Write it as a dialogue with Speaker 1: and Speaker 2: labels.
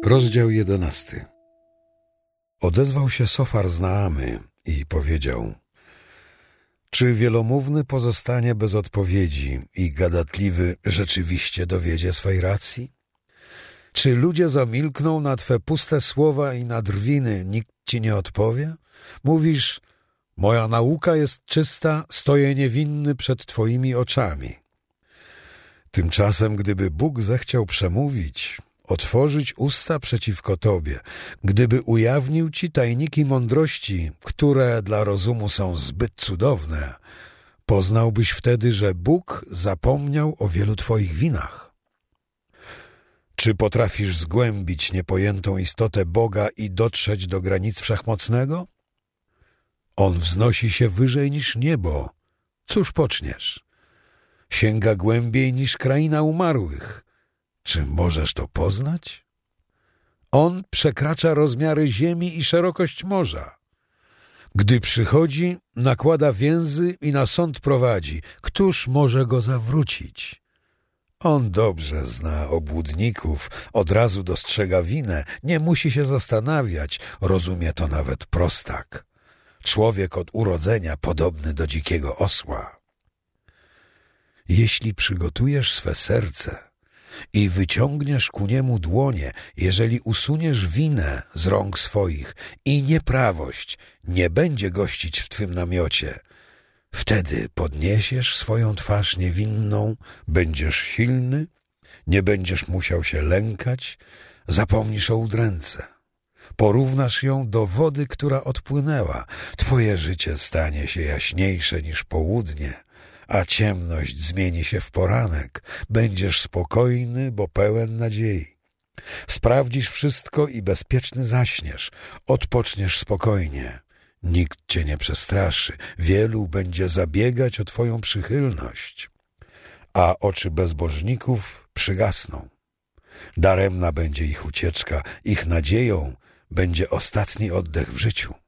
Speaker 1: Rozdział 11. Odezwał się Sofar z Naamy i powiedział: czy wielomówny pozostanie bez odpowiedzi i gadatliwy rzeczywiście dowiedzie swej racji? Czy ludzie zamilkną na twe puste słowa i na drwiny nikt ci nie odpowie? Mówisz: moja nauka jest czysta, stoję niewinny przed twoimi oczami. Tymczasem, gdyby Bóg zechciał przemówić, otworzyć usta przeciwko tobie, gdyby ujawnił ci tajniki mądrości, które dla rozumu są zbyt cudowne, poznałbyś wtedy, że Bóg zapomniał o wielu twoich winach. Czy potrafisz zgłębić niepojętą istotę Boga i dotrzeć do granic Wszechmocnego? On wznosi się wyżej niż niebo. Cóż poczniesz? Sięga głębiej niż kraina umarłych. Czy możesz to poznać? On przekracza rozmiary ziemi i szerokość morza. Gdy przychodzi, nakłada więzy i na sąd prowadzi. Któż może go zawrócić? On dobrze zna obłudników, od razu dostrzega winę, nie musi się zastanawiać, rozumie to nawet prostak. Człowiek od urodzenia podobny do dzikiego osła. Jeśli przygotujesz swe serce i wyciągniesz ku niemu dłonie, jeżeli usuniesz winę z rąk swoich i nieprawość nie będzie gościć w twym namiocie, wtedy podniesiesz swoją twarz niewinną, będziesz silny, nie będziesz musiał się lękać, zapomnisz o udręce. Porównasz ją do wody, która odpłynęła. Twoje życie stanie się jaśniejsze niż południe, a ciemność zmieni się w poranek. Będziesz spokojny, bo pełen nadziei. Sprawdzisz wszystko i bezpieczny zaśniesz. Odpoczniesz spokojnie. Nikt cię nie przestraszy. Wielu będzie zabiegać o twoją przychylność, a oczy bezbożników przygasną. Daremna będzie ich ucieczka. Ich nadzieją będzie ostatni oddech w życiu.